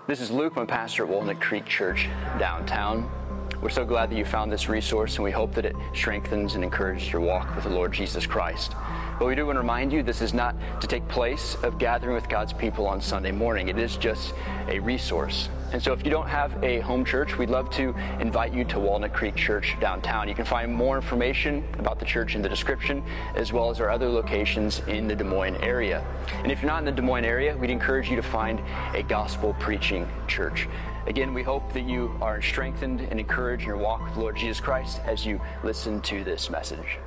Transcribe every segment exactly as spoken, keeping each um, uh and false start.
This is Luke, I'm a pastor at Walnut Creek Church downtown. We're so glad that you found this resource, and we hope that it strengthens and encourages your walk with the Lord Jesus Christ. But we do want to remind you, this is not to take place of gathering with God's people on Sunday morning. It is just a resource. And so if you don't have a home church, we'd love to invite you to Walnut Creek Church downtown. You can find more information about the church in the description, as well as our other locations in the Des Moines area. And if you're not in the Des Moines area, we'd encourage you to find a gospel preaching church. Again, we hope that you are strengthened and encouraged in your walk with the Lord Jesus Christ as you listen to this message.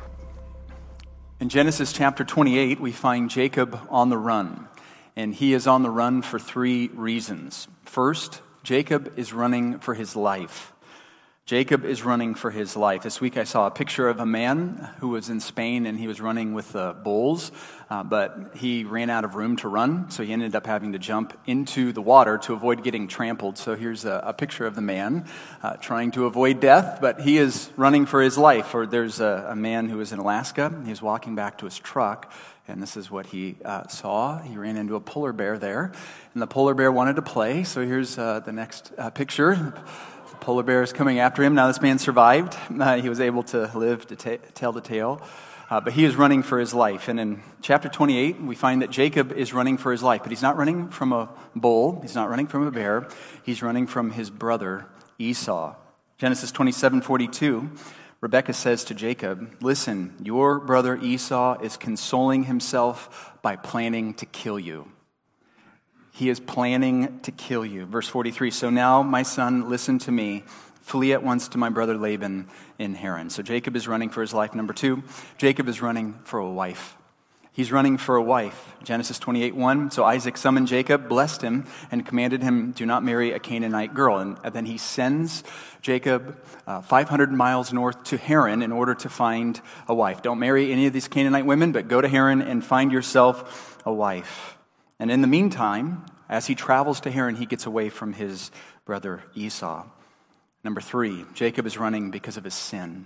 In Genesis chapter twenty-eight, we find Jacob on the run, and he is on the run for three reasons. First, Jacob is running for his life. Jacob is running for his life. This week I saw a picture of a man who was in Spain, and he was running with the bulls, uh, but he ran out of room to run, so he ended up having to jump into the water to avoid getting trampled. So here's a, a picture of the man uh, trying to avoid death, but he is running for his life. Or there's a, a man who was in Alaska. He was walking back to his truck, and this is what he uh, saw. He ran into a polar bear there, and the polar bear wanted to play. So here's uh, the next uh, picture. Polar bear is coming after him. Now this man survived. Uh, he was able to live to ta- tell the tale. Uh, but he is running for his life. And in chapter twenty-eight, we find that Jacob is running for his life. But he's not running from a bull. He's not running from a bear. He's running from his brother Esau. Genesis twenty-seven forty-two, Rebekah says to Jacob, "Listen, your brother Esau is consoling himself by planning to kill you." He is planning to kill you. Verse forty-three, "So now, my son, listen to me. Flee at once to my brother Laban in Haran." So Jacob is running for his life. Number two, Jacob is running for a wife. He's running for a wife. Genesis twenty-eight one, "So Isaac summoned Jacob, blessed him, and commanded him, 'Do not marry a Canaanite girl.' And then he sends Jacob uh, five hundred miles north to Haran in order to find a wife. Don't marry any of these Canaanite women, but go to Haran and find yourself a wife. And in the meantime, as he travels to Haran, he gets away from his brother Esau. Number three, Jacob is running because of his sin.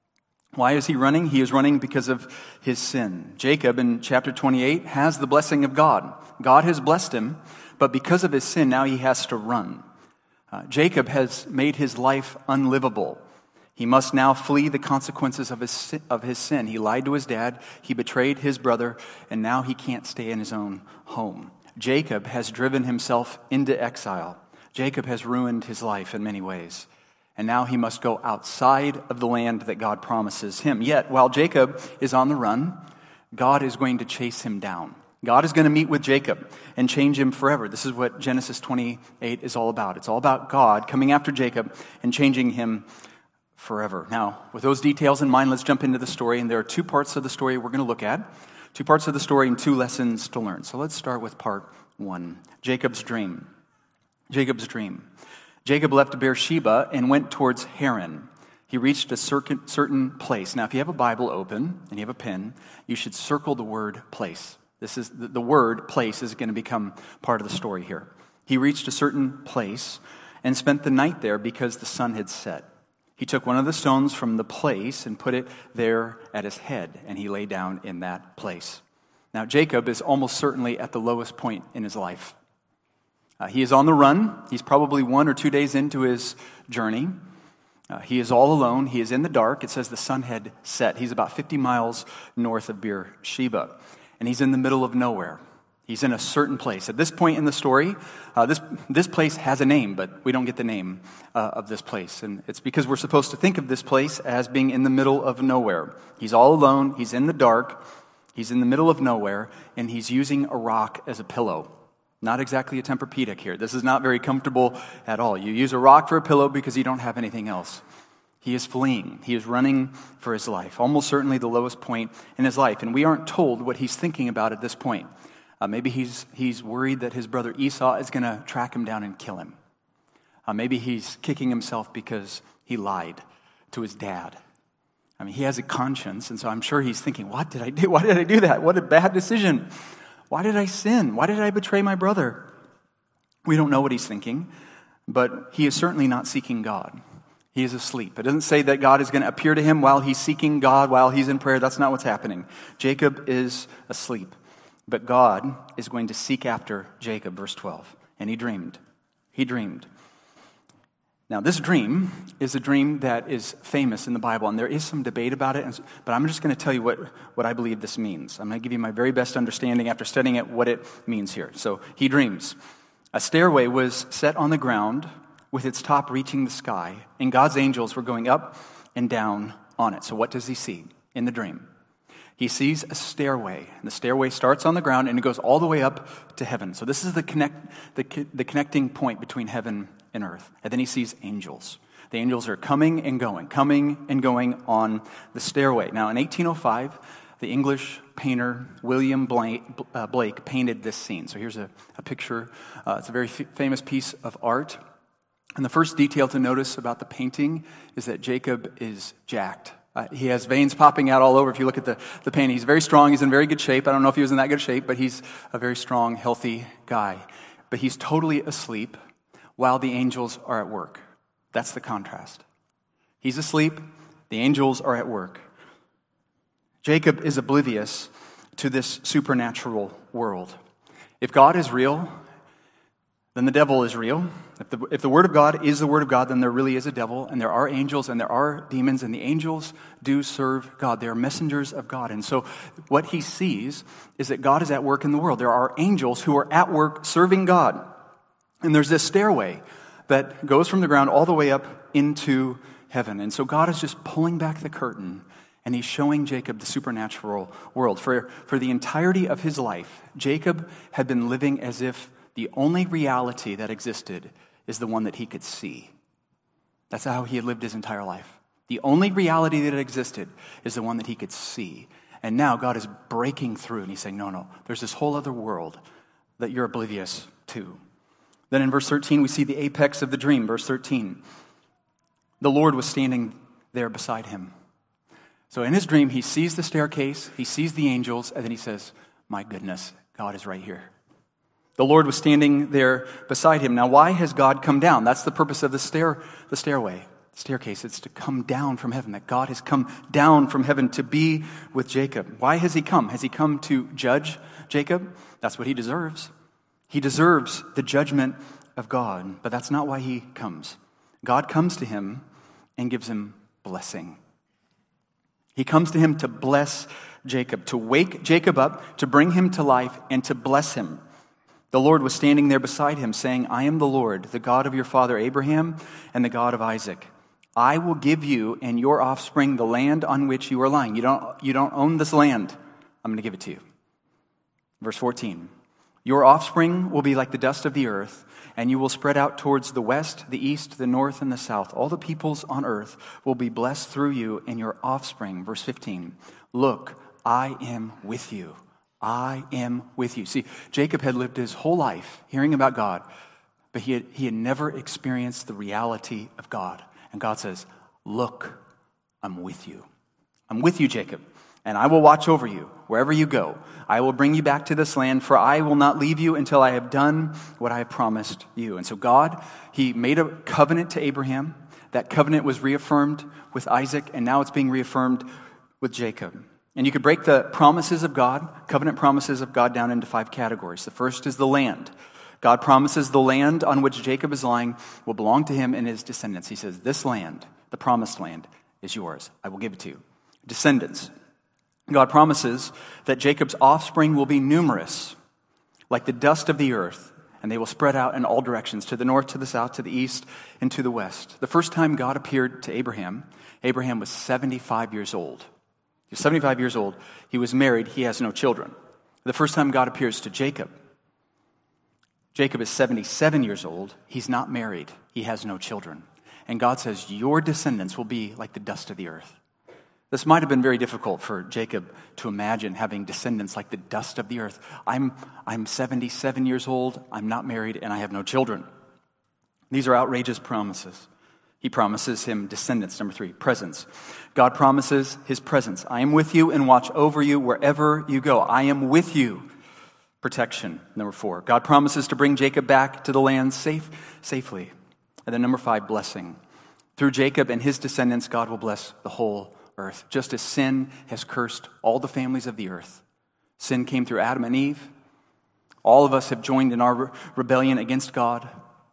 Why is he running? He is running because of his sin. Jacob, in chapter twenty-eight, has the blessing of God. God has blessed him, but because of his sin, now he has to run. Uh, Jacob has made his life unlivable. He must now flee the consequences of his, of his sin. He lied to his dad, he betrayed his brother, and now he can't stay in his own home. Jacob has driven himself into exile. Jacob has ruined his life in many ways. And now he must go outside of the land that God promises him. Yet, while Jacob is on the run, God is going to chase him down. God is going to meet with Jacob and change him forever. This is what Genesis twenty-eight is all about. It's all about God coming after Jacob and changing him forever. Now, with those details in mind, let's jump into the story. And there are two parts of the story we're going to look at. Two parts of the story and two lessons to learn. So let's start with part one. Jacob's dream. Jacob's dream. Jacob left Beersheba and went towards Haran. He reached a certain, certain place. Now, if you have a Bible open and you have a pen, you should circle the word place. This is the, the word place is going to become part of the story here. He reached a certain place and spent the night there because the sun had set. He took one of the stones from the place and put it there at his head, and he lay down in that place. Now, Jacob is almost certainly at the lowest point in his life. Uh, he is on the run. He's probably one or two days into his journey. Uh, he is all alone. He is in the dark. It says the sun had set. He's about fifty miles north of Beersheba, and he's in the middle of nowhere. He's in a certain place. At this point in the story, uh, this this place has a name, but we don't get the name uh, of this place. And it's because we're supposed to think of this place as being in the middle of nowhere. He's all alone. He's in the dark. He's in the middle of nowhere, and he's using a rock as a pillow. Not exactly a Tempur-Pedic here. This is not very comfortable at all. You use a rock for a pillow because you don't have anything else. He is fleeing. He is running for his life. Almost certainly the lowest point in his life. And we aren't told what he's thinking about at this point. Uh, maybe he's he's worried that his brother Esau is going to track him down and kill him. Uh, maybe he's kicking himself because he lied to his dad. I mean, he has a conscience, and so I'm sure he's thinking, what did I do? Why did I do that? What a bad decision. Why did I sin? Why did I betray my brother? We don't know what he's thinking, but he is certainly not seeking God. He is asleep. It doesn't say that God is going to appear to him while he's seeking God, while he's in prayer. That's not what's happening. Jacob is asleep. But God is going to seek after Jacob, verse twelve. And he dreamed. He dreamed. Now, this dream is a dream that is famous in the Bible, and there is some debate about it, but I'm just going to tell you what, what I believe this means. I'm going to give you my very best understanding after studying it, what it means here. So, he dreams. A stairway was set on the ground with its top reaching the sky, and God's angels were going up and down on it. So what does he see in the dream? He sees a stairway, and the stairway starts on the ground, and it goes all the way up to heaven. So this is the connect, the, the connecting point between heaven and earth. And then he sees angels. The angels are coming and going, coming and going on the stairway. Now, in eighteen oh five, the English painter William Blake, uh, Blake painted this scene. So here's a, a picture. Uh, it's a very f- famous piece of art. And the first detail to notice about the painting is that Jacob is jacked. Uh, he has veins popping out all over. If you look at the, the painting, he's very strong. He's in very good shape. I don't know if he was in that good shape, but he's a very strong, healthy guy. But he's totally asleep while the angels are at work. That's the contrast. He's asleep. The angels are at work. Jacob is oblivious to this supernatural world. If God is real, then the devil is real. If the, if the Word of God is the Word of God, then there really is a devil, and there are angels, and there are demons, and the angels do serve God. They are messengers of God. And so what he sees is that God is at work in the world. There are angels who are at work serving God. And there's this stairway that goes from the ground all the way up into heaven. And so God is just pulling back the curtain, and he's showing Jacob the supernatural world. For, for the entirety of his life, Jacob had been living as if the only reality that existed is the one that he could see. That's how he had lived his entire life. The only reality that existed is the one that he could see. And now God is breaking through, and he's saying, no, no, there's this whole other world that you're oblivious to. Then in verse thirteen, we see the apex of the dream. Verse thirteen, the Lord was standing there beside him. So in his dream, he sees the staircase, he sees the angels, and then he says, my goodness, God is right here. The Lord was standing there beside him. Now, why has God come down? That's the purpose of the stair, the stairway, the staircase. It's to come down from heaven, that God has come down from heaven to be with Jacob. Why has he come? Has he come to judge Jacob? That's what he deserves. He deserves the judgment of God, but that's not why he comes. God comes to him and gives him blessing. He comes to him to bless Jacob, to wake Jacob up, to bring him to life, and to bless him. The Lord was standing there beside him, saying, I am the Lord, the God of your father Abraham and the God of Isaac. I will give you and your offspring the land on which you are lying. You don't, you don't own this land. I'm going to give it to you. Verse fourteen. Your offspring will be like the dust of the earth, and you will spread out towards the west, the east, the north, and the south. All the peoples on earth will be blessed through you and your offspring. Verse fifteen. Look, I am with you. I am with you. See, Jacob had lived his whole life hearing about God, but he had, he had never experienced the reality of God. And God says, look, I'm with you. I'm with you, Jacob, and I will watch over you wherever you go. I will bring you back to this land, for I will not leave you until I have done what I have promised you. And so God, he made a covenant to Abraham. That covenant was reaffirmed with Isaac, and now it's being reaffirmed with Jacob. And you could break the promises of God, covenant promises of God, down into five categories. The first is the land. God promises the land on which Jacob is lying will belong to him and his descendants. He says, this land, the promised land, is yours. I will give it to you. Descendants. God promises that Jacob's offspring will be numerous, like the dust of the earth, and they will spread out in all directions, to the north, to the south, to the east, and to the west. The first time God appeared to Abraham, Abraham was seventy-five years old. He was seventy-five years old. He was married. He has no children. The first time God appears to Jacob, Jacob is seventy-seven years old. He's not married. He has no children. And God says, your descendants will be like the dust of the earth. This might have been very difficult for Jacob to imagine having descendants like the dust of the earth. I'm, I'm seventy-seven years old. I'm not married, and I have no children. These are outrageous promises. He promises him descendants. Number three, presence. God promises his presence. I am with you and watch over you wherever you go. I am with you. Protection. Number four, God promises to bring Jacob back to the land safe, safely. And then number five, blessing. Through Jacob and his descendants, God will bless the whole earth. Just as sin has cursed all the families of the earth. Sin came through Adam and Eve. All of us have joined in our rebellion against God.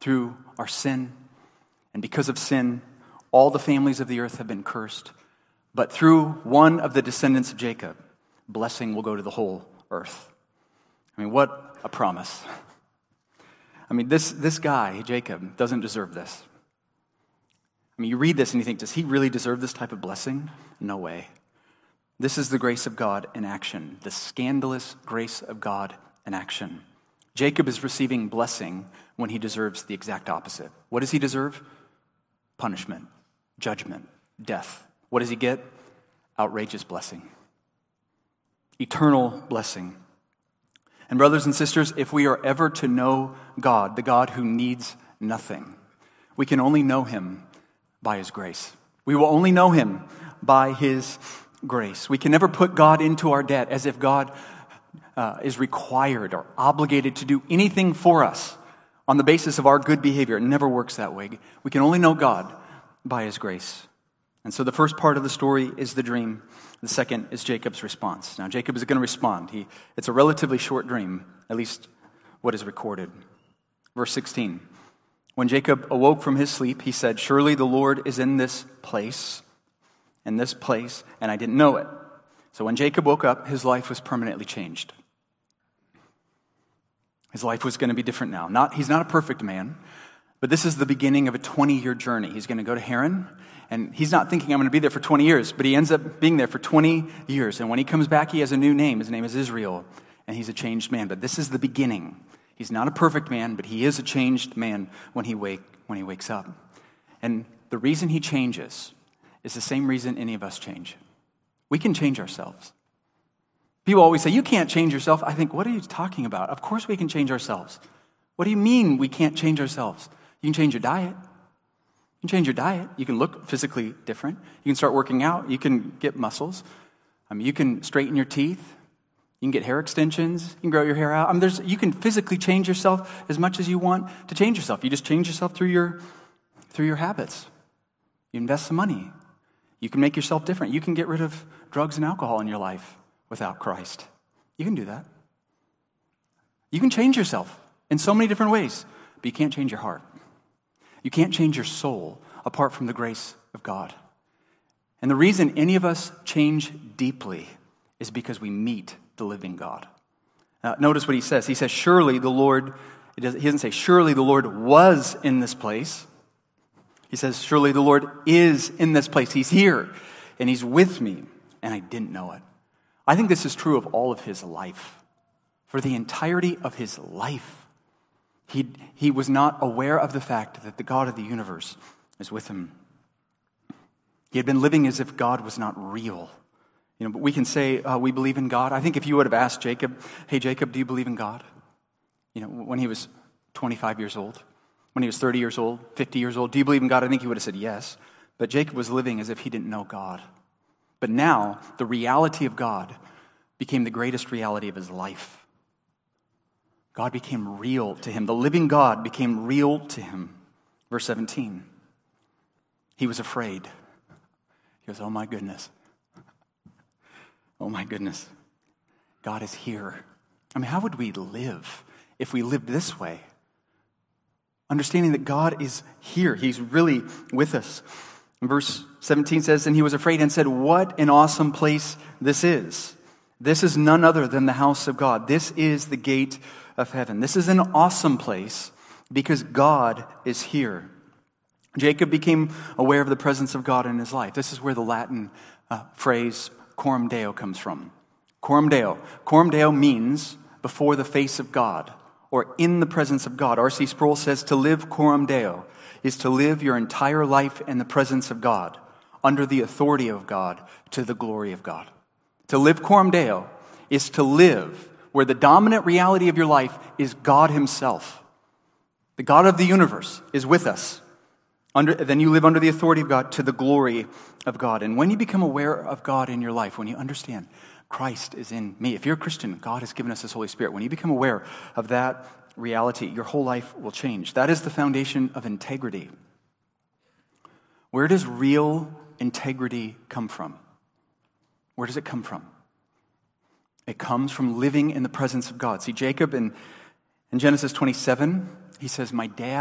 through our sin. And because of sin, all the families of the earth have been cursed. But through one of the descendants of Jacob, blessing will go to the whole earth. I mean, what a promise. I mean, this, this guy, Jacob, doesn't deserve this. I mean, you read this and you think, does he really deserve this type of blessing? No way. This is the grace of God in action, the scandalous grace of God in action. Jacob is receiving blessing when he deserves the exact opposite. What does he deserve? Punishment, judgment, death. What does he get? Outrageous blessing. Eternal blessing. And brothers and sisters, if we are ever to know God, the God who needs nothing, we can only know him by his grace. We will only know him by his grace. We can never put God into our debt as if God uh, is required or obligated to do anything for us on the basis of our good behavior. It never works that way. We can only know God by his grace. And so the first part of the story is the dream. The second is Jacob's response. Now, Jacob is going to respond. He, it's a relatively short dream, at least what is recorded. Verse sixteen. When Jacob awoke from his sleep, he said, "Surely the Lord is in this place, in this place, and I didn't know it." So when Jacob woke up, his life was permanently changed. His life was going to be different now. Not, he's not a perfect man, but this is the beginning of a twenty-year journey. He's going to go to Haran, and he's not thinking, I'm going to be there for twenty years, but he ends up being there for twenty years. And when he comes back, he has a new name. His name is Israel, and he's a changed man. But this is the beginning. He's not a perfect man, but he is a changed man when he wake when he wakes up. And the reason he changes is the same reason any of us change. We can change ourselves. People always say, you can't change yourself. I think, what are you talking about? Of course we can change ourselves. What do you mean we can't change ourselves? You can change your diet. You can change your diet. You can look physically different. You can start working out. You can get muscles. I mean, you can straighten your teeth. You can get hair extensions. You can grow your hair out. I mean, there's, you can physically change yourself as much as you want to change yourself. You just change yourself through your, through your habits. You invest some money. You can make yourself different. You can get rid of drugs and alcohol in your life without Christ. You can do that. You can change yourself in so many different ways, but you can't change your heart. You can't change your soul apart from the grace of God. And the reason any of us change deeply is because we meet the living God. Now, notice what he says. He says, surely the Lord, it doesn't, he doesn't say, surely the Lord was in this place. He says, surely the Lord is in this place. He's here, and he's with me, and I didn't know it. I think this is true of all of his life. For the entirety of his life, he, he was not aware of the fact that the God of the universe is with him. He had been living as if God was not real. You know, but we can say uh, we believe in God. I think if you would have asked Jacob, hey, Jacob, do you believe in God? You know, when he was twenty-five years old, when he was thirty years old, fifty years old, do you believe in God? I think he would have said yes. But Jacob was living as if he didn't know God. But now, the reality of God became the greatest reality of his life. God became real to him. The living God became real to him. Verse seventeen. He was afraid. He goes, oh my goodness. Oh my goodness. God is here. I mean, how would we live if we lived this way? Understanding that God is here. He's really with us. And verse seventeen says, and he was afraid and said, what an awesome place this is. This is none other than the house of God. This is the gate of heaven. This is an awesome place because God is here. Jacob became aware of the presence of God in his life. This is where the Latin uh, phrase coram Deo comes from. Coram Deo. Coram Deo means before the face of God or in the presence of God. R C Sproul says to live coram Deo is to live your entire life in the presence of God, under the authority of God, to the glory of God. To live coram Deo is to live where the dominant reality of your life is God himself. The God of the universe is with us. Under, then you live under the authority of God to the glory of God. And when you become aware of God in your life, when you understand Christ is in me, if you're a Christian, God has given us his Holy Spirit. When you become aware of that reality, your whole life will change. That is the foundation of integrity. Where does real integrity come from? Where does it come from? It comes from living in the presence of God. See, Jacob in, in Genesis twenty-seven, he says, my dad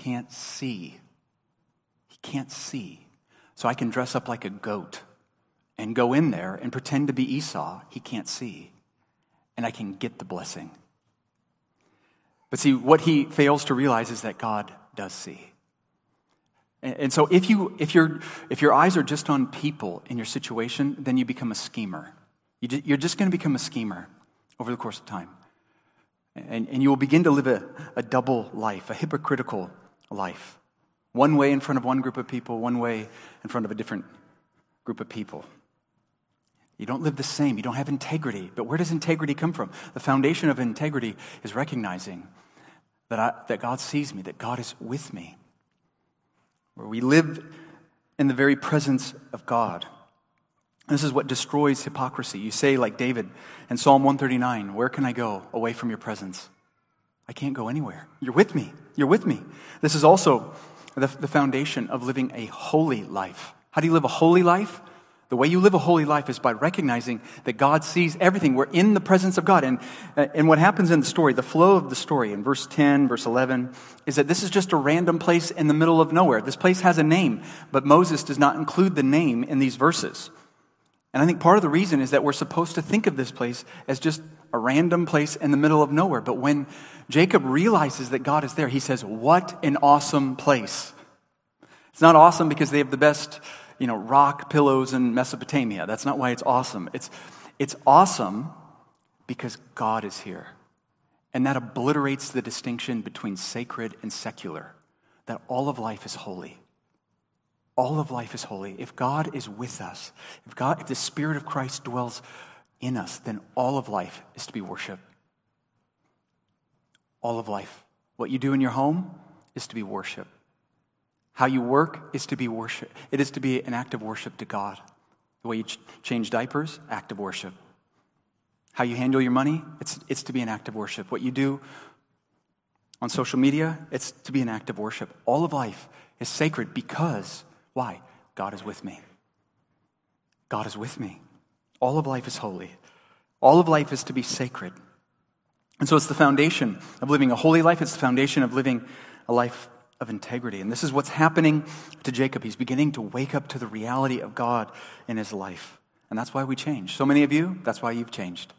can't see. He can't see. So I can dress up like a goat and go in there and pretend to be Esau. He can't see. And I can get the blessing. But see, what he fails to realize is that God does see. And so if you if your if your eyes are just on people in your situation, then you become a schemer. You you're just going to become a schemer over the course of time. And, and you will begin to live a, a double life, a hypocritical life. One way in front of one group of people, one way in front of a different group of people. You don't live the same. You don't have integrity. But where does integrity come from? The foundation of integrity is recognizing that I, that God sees me, that God is with me. Where we live in the very presence of God. This is what destroys hypocrisy. You say, like David in Psalm one thirty-nine, where can I go away from your presence? I can't go anywhere. You're with me. You're with me. This is also the, the foundation of living a holy life. How do you live a holy life? The way you live a holy life is by recognizing that God sees everything. We're in the presence of God. And, and what happens in the story, the flow of the story in verse ten, verse eleven, is that this is just a random place in the middle of nowhere. This place has a name, but Moses does not include the name in these verses. And I think part of the reason is that we're supposed to think of this place as just a random place in the middle of nowhere. But when Jacob realizes that God is there, he says, what an awesome place. It's not awesome because they have the best, you know, rock pillows in Mesopotamia. That's not why it's awesome. It's, it's awesome because God is here. And that obliterates the distinction between sacred and secular. That all of life is holy. All of life is holy. If God is with us, if God, if the Spirit of Christ dwells in us, then all of life is to be worship. All of life. What you do in your home is to be worship. How you work is to be worship. It is to be an act of worship to God. The way you ch- change diapers, act of worship. How you handle your money, it's it's to be an act of worship. What you do on social media, it's to be an act of worship. All of life is sacred because, why? God is with me. God is with me. All of life is holy. All of life is to be sacred. And so it's the foundation of living a holy life. It's the foundation of living a life of integrity. And this is what's happening to Jacob. He's beginning to wake up to the reality of God in his life. And that's why we change. So many of you, that's why you've changed.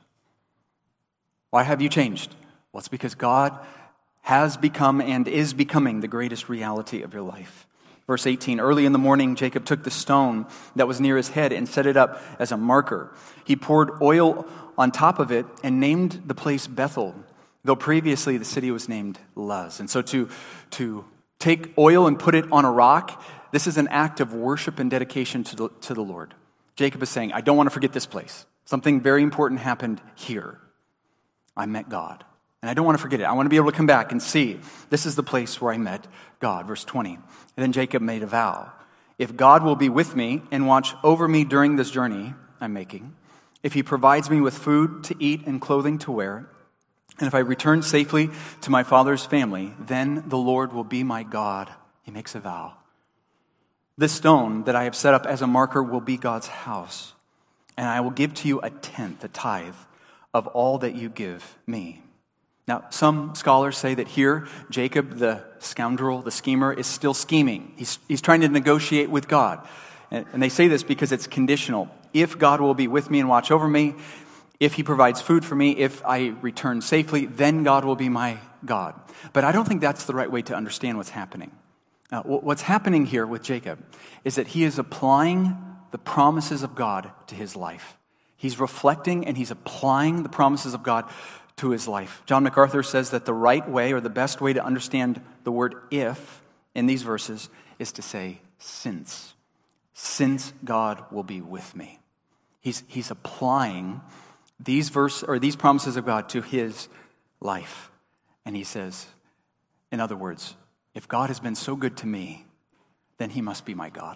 Why have you changed? Well, it's because God has become and is becoming the greatest reality of your life. Verse eighteen, early in the morning, Jacob took the stone that was near his head and set it up as a marker. He poured oil on top of it and named the place Bethel, though previously the city was named Luz. And so to, to take oil and put it on a rock, this is an act of worship and dedication to the, to the Lord. Jacob is saying, I don't want to forget this place. Something very important happened here. I met God. And I don't want to forget it. I want to be able to come back and see, this is the place where I met God. Verse twenty. And then Jacob made a vow. If God will be with me and watch over me during this journey I'm making, if he provides me with food to eat and clothing to wear, and if I return safely to my father's family, then the Lord will be my God. He makes a vow. This stone that I have set up as a marker will be God's house, and I will give to you a tenth, a tithe, of all that you give me. Now, some scholars say that here, Jacob, the scoundrel, the schemer, is still scheming. He's, he's trying to negotiate with God. And, and they say this because it's conditional. If God will be with me and watch over me, if he provides food for me, if I return safely, then God will be my God. But I don't think that's the right way to understand what's happening. Uh, what's happening here with Jacob is that he is applying the promises of God to his life. He's reflecting and he's applying the promises of God to his life. John MacArthur says that the right way or the best way to understand the word if in these verses is to say since. Since God will be with me. He's, he's applying these verse or these promises of God to his life. And he says, in other words, if God has been so good to me, then he must be my God.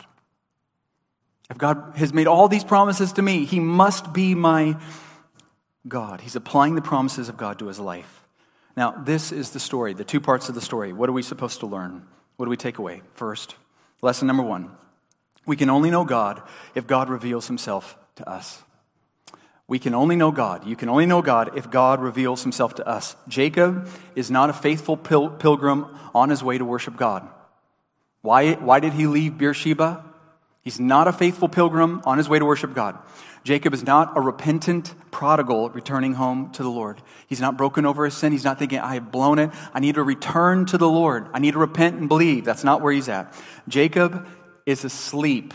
If God has made all these promises to me, he must be my God. He's applying the promises of God to his life. Now, this is the story, the two parts of the story. What are we supposed to learn? What do we take away? First, lesson number one. We can only know God if God reveals himself to us. We can only know God. You can only know God if God reveals himself to us. Jacob is not a faithful pil- pilgrim on his way to worship God. Why, why did he leave Beersheba? He's not a faithful pilgrim on his way to worship God. Jacob is not a repentant prodigal returning home to the Lord. He's not broken over his sin. He's not thinking, I have blown it. I need to return to the Lord. I need to repent and believe. That's not where he's at. Jacob is asleep.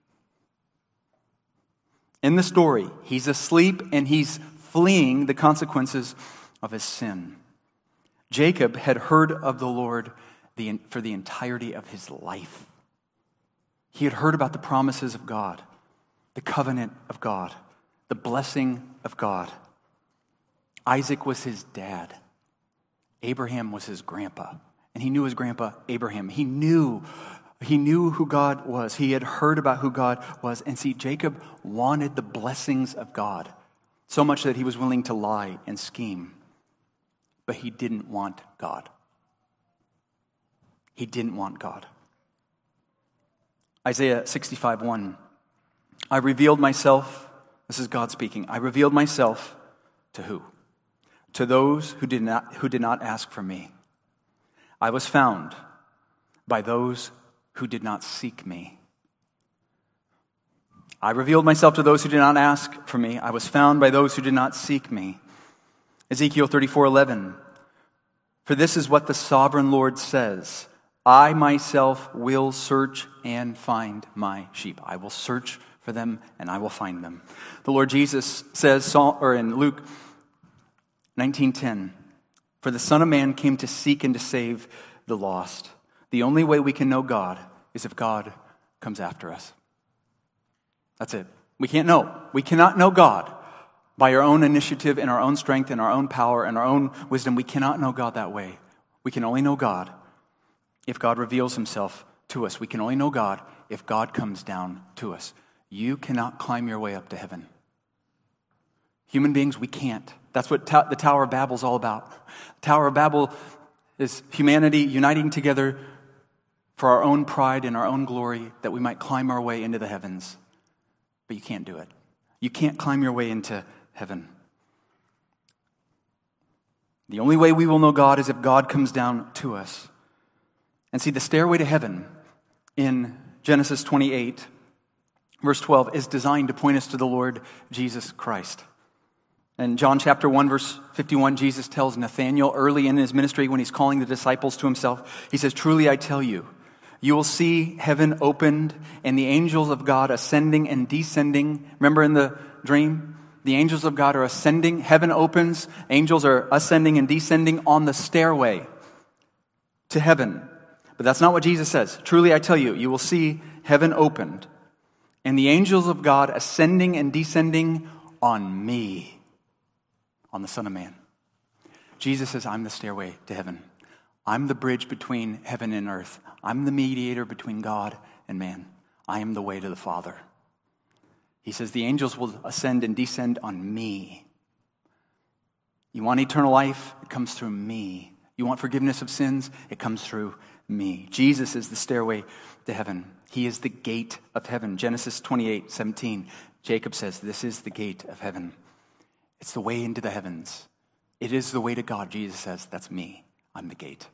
In the story, he's asleep and he's fleeing the consequences of his sin. Jacob had heard of the Lord the, for the entirety of his life. He had heard about the promises of God, the covenant of God, the blessing of God. Isaac was his dad. Abraham was his grandpa. And he knew his grandpa Abraham. He knew He knew who God was. He had heard about who God was. And see, Jacob wanted the blessings of God so much that he was willing to lie and scheme. But he didn't want God. He didn't want God. Isaiah sixty-five one. I revealed myself, this is God speaking, I revealed myself to who? To those who did not, who did not ask for me. I was found by those who did not seek me. I revealed myself to those who did not ask for me. I was found by those who did not seek me. Ezekiel thirty-four eleven. For this is what the sovereign Lord says. I myself will search and find my sheep. I will search for them and I will find them. The Lord Jesus says, or in Luke nineteen ten, for the Son of Man came to seek and to save the lost. The only way we can know God is if God comes after us. That's it. We can't know. We cannot know God by our own initiative and our own strength and our own power and our own wisdom. We cannot know God that way. We can only know God if God reveals himself to us. We can only know God if God comes down to us. You cannot climb your way up to heaven. Human beings, we can't. That's what ta- the Tower of Babel is all about. The Tower of Babel is humanity uniting together for our own pride and our own glory, that we might climb our way into the heavens. But you can't do it. You can't climb your way into heaven. The only way we will know God is if God comes down to us. And see, the stairway to heaven in Genesis twenty-eight, verse twelve, is designed to point us to the Lord Jesus Christ. In John chapter one, verse fifty-one, Jesus tells Nathanael early in his ministry when he's calling the disciples to himself, he says, truly I tell you, you will see heaven opened and the angels of God ascending and descending. Remember in the dream? The angels of God are ascending. Heaven opens. Angels are ascending and descending on the stairway to heaven. But that's not what Jesus says. Truly I tell you, you will see heaven opened and the angels of God ascending and descending on me, on the Son of Man. Jesus says, I'm the stairway to heaven. I'm the bridge between heaven and earth. I'm the mediator between God and man. I am the way to the Father. He says the angels will ascend and descend on me. You want eternal life? It comes through me. You want forgiveness of sins? It comes through me. Jesus is the stairway to heaven. He is the gate of heaven. Genesis twenty-eight seventeen. Jacob says, this is the gate of heaven. It's the way into the heavens. It is the way to God. Jesus says, that's me. I'm the gate.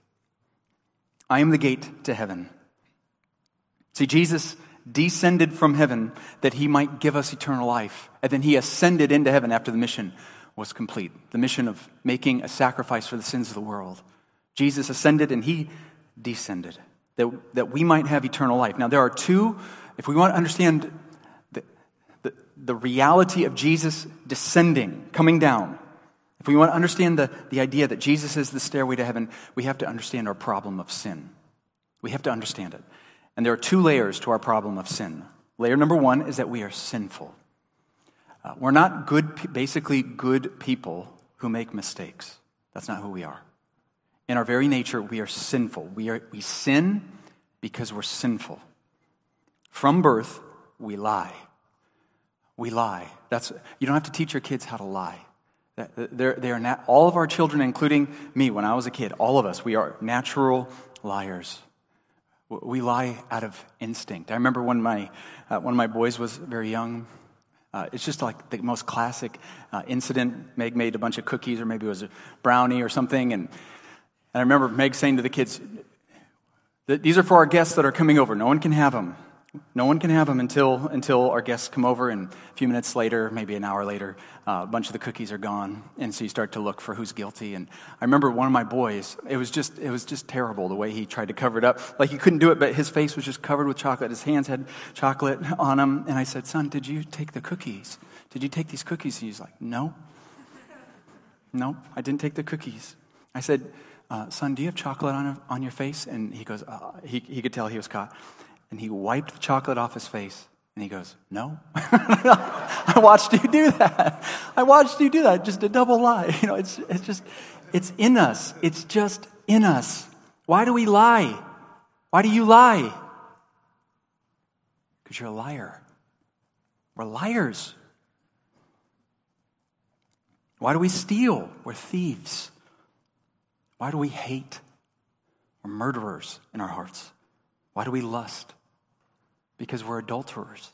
I am the gate to heaven. See, Jesus descended from heaven that he might give us eternal life. And then he ascended into heaven after the mission was complete. The mission of making a sacrifice for the sins of the world. Jesus ascended and he descended that, that we might have eternal life. Now there are two, if we want to understand the, the, the reality of Jesus descending, coming down, if we want to understand the, the idea that Jesus is the stairway to heaven, we have to understand our problem of sin. We have to understand it. And there are two layers to our problem of sin. Layer number one is that we are sinful. Uh, we're not good, basically good people who make mistakes. That's not who we are. In our very nature, we are sinful. We are we sin because we're sinful. From birth, we lie. We lie. That's you don't have to teach your kids how to lie. They're, they're nat- all of our children, including me when I was a kid, all of us, we are natural liars. We lie out of instinct. I remember when my uh, one of my boys was very young, Uh, it's just like the most classic uh, incident. Meg made a bunch of cookies, or maybe it was a brownie or something. And, and I remember Meg saying to the kids, these are for our guests that are coming over. No one can have them. No one can have them until until our guests come over. And a few minutes later, maybe an hour later, uh, a bunch of the cookies are gone. And so you start to look for who's guilty. And I remember one of my boys, it was just it was just terrible the way he tried to cover it up. Like he couldn't do it, but his face was just covered with chocolate. His hands had chocolate on them. And I said, son, did you take the cookies? Did you take these cookies? And he's like, no. No, I didn't take the cookies. I said, uh, son, do you have chocolate on on your face? And he goes, uh, he, he could tell he was caught. And he wiped the chocolate off his face, and he goes, no. I watched you do that. I watched you do that, just a double lie. You know, it's it's just, it's in us. It's just in us. Why do we lie? Why do you lie? Because you're a liar. We're liars. Why do we steal? We're thieves. Why do we hate? We're murderers in our hearts. Why do we lust? Because we're adulterers.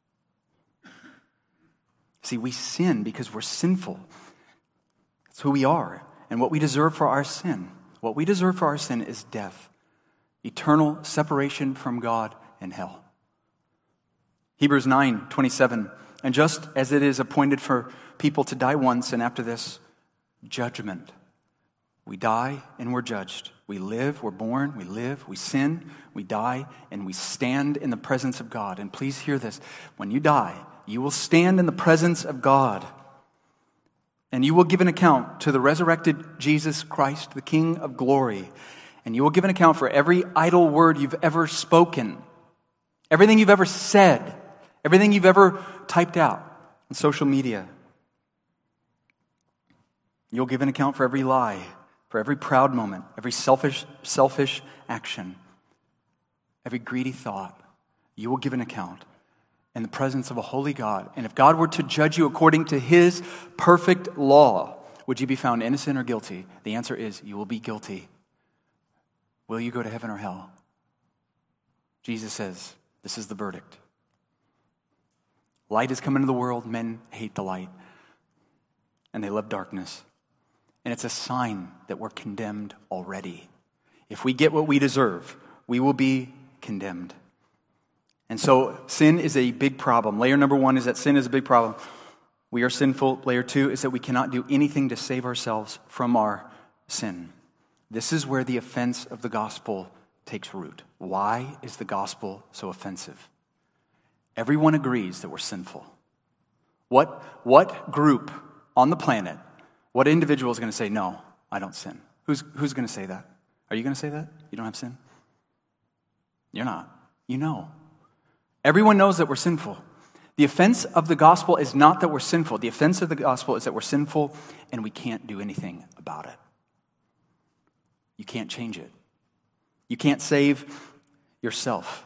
See, we sin because we're sinful. That's who we are. And what we deserve for our sin, what we deserve for our sin is death. Eternal separation from God and hell. Hebrews nine twenty-seven. And just as it is appointed for people to die once, and after this, judgment. We die and we're judged. We live, we're born, we live, we sin, we die, and we stand in the presence of God. And please hear this. When you die, you will stand in the presence of God. And you will give an account to the resurrected Jesus Christ, the King of glory. And you will give an account for every idle word you've ever spoken. Everything you've ever said. Everything you've ever typed out on social media. You'll give an account for every lie. For every proud moment, every selfish selfish action, every greedy thought, you will give an account in the presence of a holy God. And if God were to judge you according to His perfect law, would you be found innocent or guilty? The answer is you will be guilty. Will you go to heaven or hell? Jesus says, this is the verdict. Light has come into the world, men hate the light, and they love darkness. And it's a sign that we're condemned already. If we get what we deserve, we will be condemned. And so sin is a big problem. Layer number one is that sin is a big problem. We are sinful. Layer two is that we cannot do anything to save ourselves from our sin. This is where the offense of the gospel takes root. Why is the gospel so offensive? Everyone agrees that we're sinful. What, what group on the planet, what individual is going to say, no, I don't sin? Who's, who's going to say that? Are you going to say that? You don't have sin? You're not. You know. Everyone knows that we're sinful. The offense of the gospel is not that we're sinful. The offense of the gospel is that we're sinful and we can't do anything about it. You can't change it. You can't save yourself.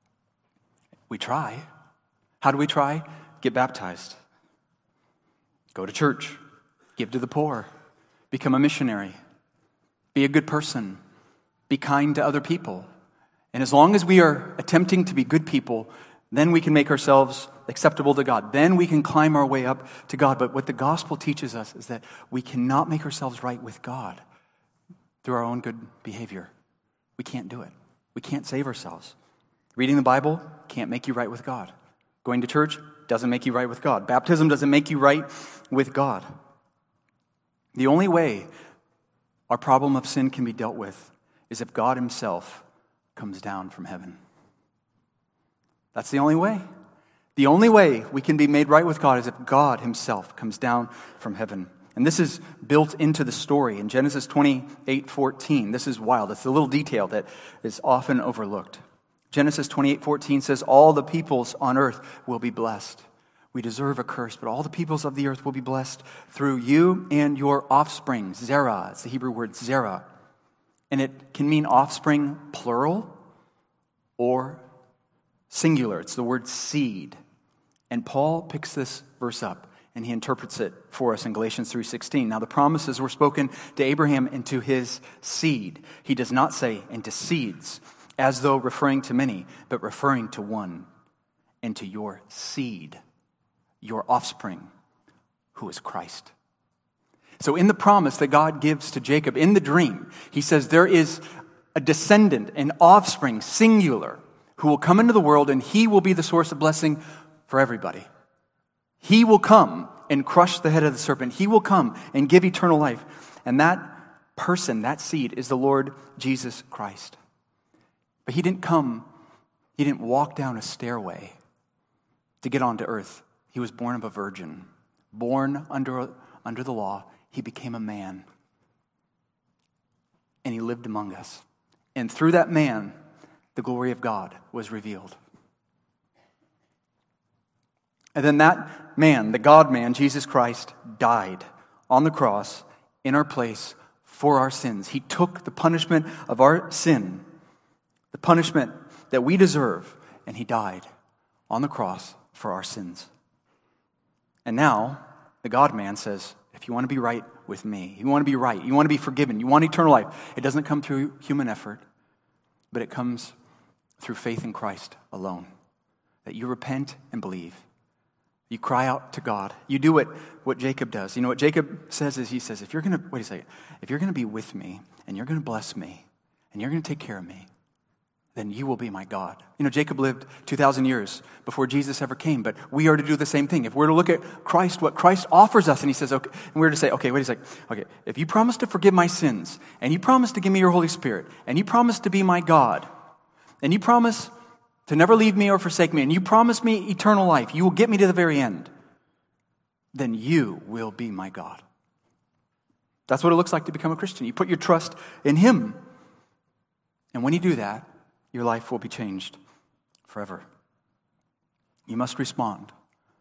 We try. How do we try? Get baptized. Go to church. Give to the poor. Become a missionary. Be a good person. Be kind to other people. And as long as we are attempting to be good people, then we can make ourselves acceptable to God. Then we can climb our way up to God. But what the gospel teaches us is that we cannot make ourselves right with God through our own good behavior. We can't do it. We can't save ourselves. Reading the Bible can't make you right with God. Going to church doesn't make you right with God. Baptism doesn't make you right with God. The only way our problem of sin can be dealt with is if God himself comes down from heaven. That's the only way. The only way we can be made right with God is if God himself comes down from heaven. And this is built into the story in Genesis twenty-eight fourteen. This is wild. It's a little detail that is often overlooked. Genesis twenty-eight fourteen says, all the peoples on earth will be blessed. We deserve a curse, but all the peoples of the earth will be blessed through you and your offspring. Zerah, it's the Hebrew word zerah. And it can mean offspring plural or singular. It's the word seed. And Paul picks this verse up and he interprets it for us in Galatians three sixteen. Now the promises were spoken to Abraham and to his seed. He does not say into seeds, as though referring to many, but referring to one, and to your seed. your offspring, who is Christ. So in the promise that God gives to Jacob, in the dream, he says there is a descendant, an offspring, singular, who will come into the world, and he will be the source of blessing for everybody. He will come and crush the head of the serpent. He will come and give eternal life. And that person, that seed, is the Lord Jesus Christ. But he didn't come, he didn't walk down a stairway to get onto earth. He was born of a virgin. Born under, under the law, he became a man. And he lived among us. And through that man, the glory of God was revealed. And then that man, the God-man, Jesus Christ, died on the cross in our place for our sins. He took the punishment of our sin, the punishment that we deserve, and he died on the cross for our sins. And now, the God-man says, if you want to be right with me, you want to be right, you want to be forgiven, you want eternal life, it doesn't come through human effort, but it comes through faith in Christ alone. That you repent and believe. You cry out to God. You do what, what Jacob does. You know what Jacob says is he says, if you're going to, wait a second, if you're going to be with me and you're going to bless me and you're going to take care of me, then you will be my God. You know, Jacob lived two thousand years before Jesus ever came, but we are to do the same thing. If we're to look at Christ, what Christ offers us, and he says, okay, and we're to say, okay, wait a second, okay, if you promise to forgive my sins, and you promise to give me your Holy Spirit, and you promise to be my God, and you promise to never leave me or forsake me, and you promise me eternal life, you will get me to the very end, then you will be my God. That's what it looks like to become a Christian. You put your trust in him. And when you do that, your life will be changed forever. You must respond.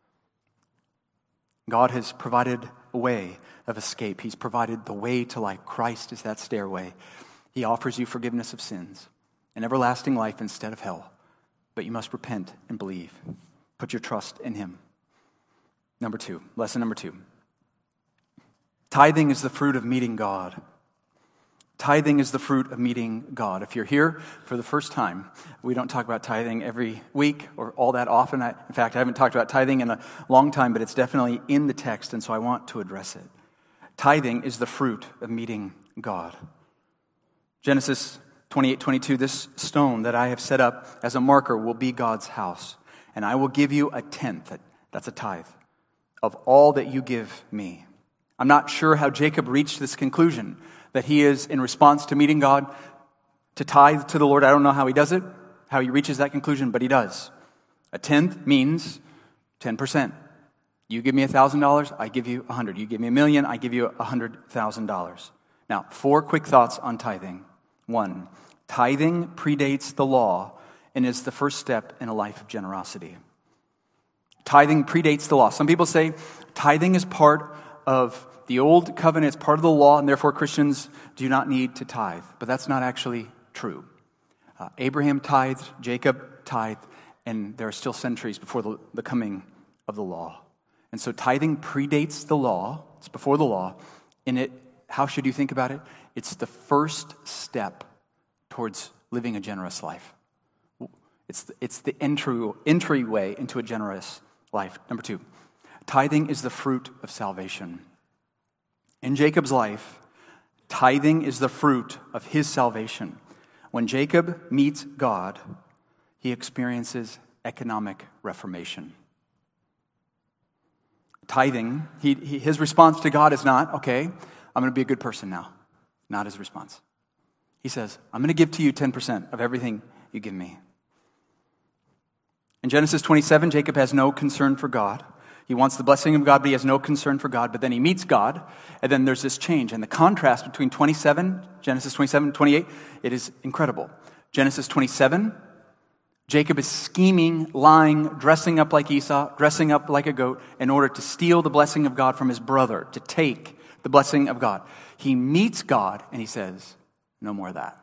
God has provided a way of escape. He's provided the way to life. Christ is that stairway. He offers you forgiveness of sins and everlasting life instead of hell. But you must repent and believe. Put your trust in him. Number two, lesson number two. Tithing is the fruit of meeting God. Tithing is the fruit of meeting God. If you're here for the first time, we don't talk about tithing every week or all that often. I, in fact, I haven't talked about tithing in a long time, but it's definitely in the text, and so I want to address it. Tithing is the fruit of meeting God. Genesis twenty-eight twenty-two, this stone that I have set up as a marker will be God's house, and I will give you a tenth, that's a tithe, of all that you give me. I'm not sure how Jacob reached this conclusion, that he is, in response to meeting God, to tithe to the Lord. I don't know how he does it, how he reaches that conclusion, but he does. A tenth means ten percent. You give me one thousand dollars, I give you one hundred. You give me a million, I give you one hundred thousand dollars. Now, four quick thoughts on tithing. One, tithing predates the law and is the first step in a life of generosity. Tithing predates the law. Some people say tithing is part of the old covenant, it's part of the law, and therefore Christians do not need to tithe. But that's not actually true. Uh, Abraham tithed, Jacob tithed, and there are still centuries before the, the coming of the law. And so tithing predates the law, it's before the law, and it, how should you think about it? It's the first step towards living a generous life. It's the, it's the entry, entryway into a generous life. Number two, tithing is the fruit of salvation. In Jacob's life, tithing is the fruit of his salvation. When Jacob meets God, he experiences economic reformation. Tithing, he, he, his response to God is not, okay, I'm going to be a good person now. Not his response. He says, I'm going to give to you ten percent of everything you give me. In Genesis twenty-seven, Jacob has no concern for God. He wants the blessing of God, but he has no concern for God. But then he meets God, and then there's this change. And the contrast between twenty-seven, Genesis twenty-seven, twenty-eight, it is incredible. Genesis twenty-seven, Jacob is scheming, lying, dressing up like Esau, dressing up like a goat, in order to steal the blessing of God from his brother, to take the blessing of God. He meets God, and he says, no more of that.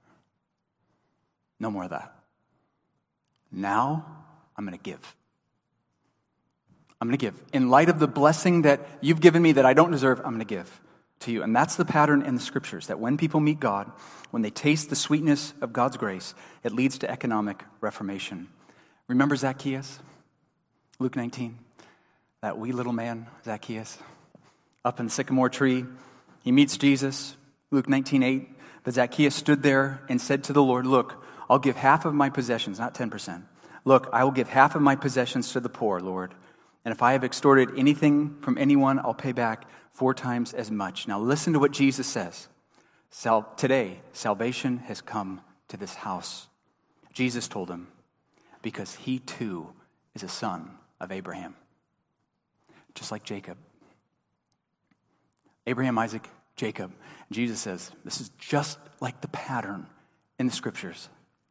No more of that. Now, I'm going to give. I'm going to give. In light of the blessing that you've given me that I don't deserve, I'm going to give to you. And that's the pattern in the scriptures, that when people meet God, when they taste the sweetness of God's grace, it leads to economic reformation. Remember Zacchaeus? Luke nineteen. that wee little man, Zacchaeus, up in the sycamore tree. He meets Jesus, Luke nineteen eight. But Zacchaeus stood there and said to the Lord, look, I'll give half of my possessions, not ten percent. Look, I will give half of my possessions to the poor, Lord. And if I have extorted anything from anyone, I'll pay back four times as much. Now listen to what Jesus says. Sal- today, salvation has come to this house. Jesus told him, because he too is a son of Abraham. Just like Jacob. Abraham, Isaac, Jacob. Jesus says, this is just like the pattern in the scriptures.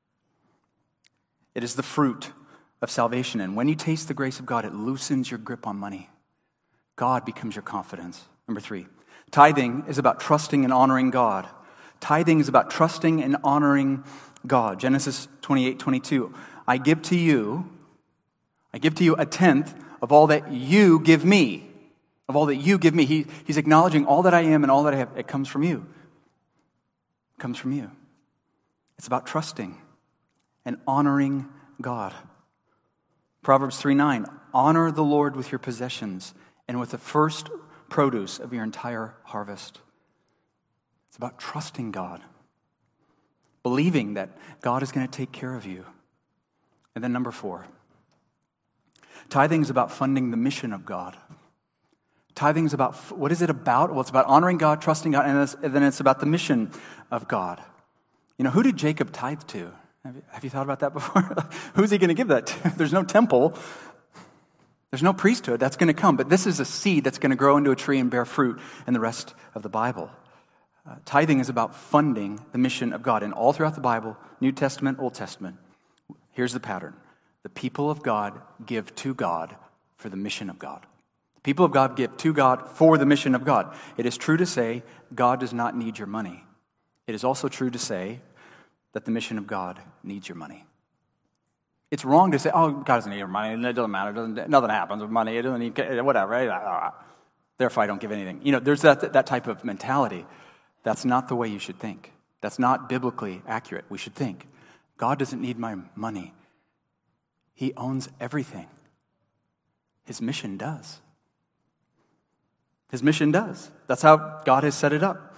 It is the fruit of salvation. And when you taste the grace of God, it loosens your grip on money. God becomes your confidence. Number three, tithing is about trusting and honoring God. Tithing is about trusting and honoring God. Genesis twenty-eight twenty-two. I give to you, I give to you a tenth of all that you give me. Of all that you give me. He, he's acknowledging all that I am and all that I have. It comes from you. It comes from you. It's about trusting and honoring God. Proverbs three nine. Honor the Lord with your possessions and with the first produce of your entire harvest. It's about trusting God. Believing that God is going to take care of you. And then number four. Tithing is about funding the mission of God. Tithing is about, what is it about? Well, it's about honoring God, trusting God, and, and then it's about the mission of God. You know, who did Jacob tithe to? Have you, have you thought about that before? Who's he going to give that to? There's no temple. There's no priesthood. That's going to come. But this is a seed that's going to grow into a tree and bear fruit in the rest of the Bible. Uh, tithing is about funding the mission of God. And all throughout the Bible, New Testament, Old Testament, here's the pattern. The people of God give to God for the mission of God. The people of God give to God for the mission of God. It is true to say God does not need your money. It is also true to say that the mission of God needs your money. It's wrong to say, oh, God doesn't need your money. It doesn't matter. It doesn't, nothing happens with money. It doesn't need, whatever. Therefore, I don't give anything. You know, there's that, that type of mentality. That's not the way you should think. That's not biblically accurate. We should think, God doesn't need my money. He owns everything. His mission does. His mission does. That's how God has set it up.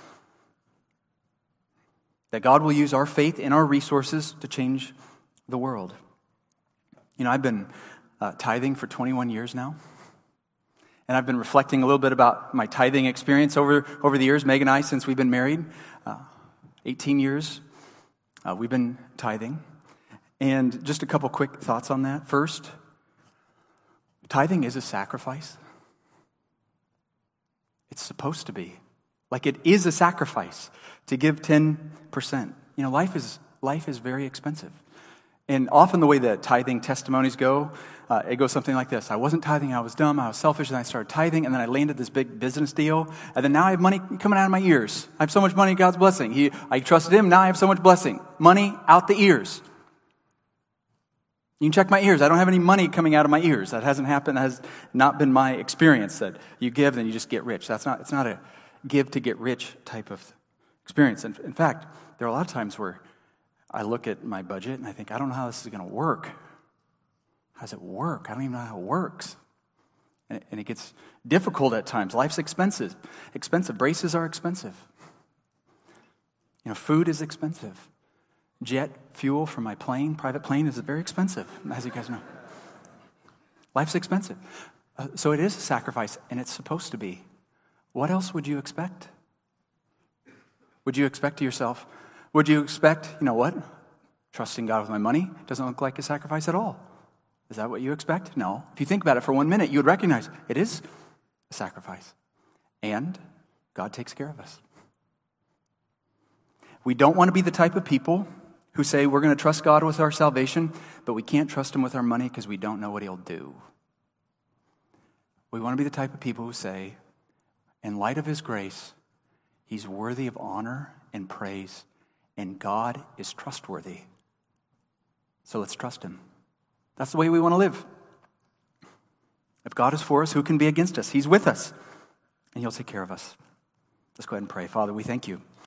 That God will use our faith and our resources to change the world. You know, I've been uh, tithing for twenty-one years now. And I've been reflecting a little bit about my tithing experience over, over the years. Meg and I, since we've been married, uh, eighteen years, uh, we've been tithing. And just a couple quick thoughts on that. First, tithing is a sacrifice. It's supposed to be. Like it is a sacrifice to give ten percent. You know, life is life is very expensive. And often the way that tithing testimonies go, uh, it goes something like this. I wasn't tithing, I was dumb, I was selfish, and I started tithing, and then I landed this big business deal, and then now I have money coming out of my ears. I have so much money, God's blessing. He, I trusted Him, now I have so much blessing. Money out the ears. You can check my ears. I don't have any money coming out of my ears. That hasn't happened. That has not been my experience, that you give, then you just get rich. That's not, it's not a give to get rich type of experience. In, in fact, there are a lot of times where I look at my budget and I think, I don't know how this is going to work. How does it work? I don't even know how it works. And, and it gets difficult at times. Life's expensive. Expensive. Braces are expensive. You know, food is expensive. Jet fuel for my plane, private plane, is very expensive, as you guys know. Life's expensive. Uh, so it is a sacrifice, and it's supposed to be. What else would you expect? Would you expect to yourself, would you expect, you know what, trusting God with my money doesn't look like a sacrifice at all? Is that what you expect? No. If you think about it for one minute, you would recognize it is a sacrifice. And God takes care of us. We don't want to be the type of people who say we're going to trust God with our salvation, but we can't trust Him with our money because we don't know what He'll do. We want to be the type of people who say, in light of His grace, He's worthy of honor and praise, and God is trustworthy. So let's trust Him. That's the way we want to live. If God is for us, who can be against us? He's with us, and He'll take care of us. Let's go ahead and pray. Father, we thank You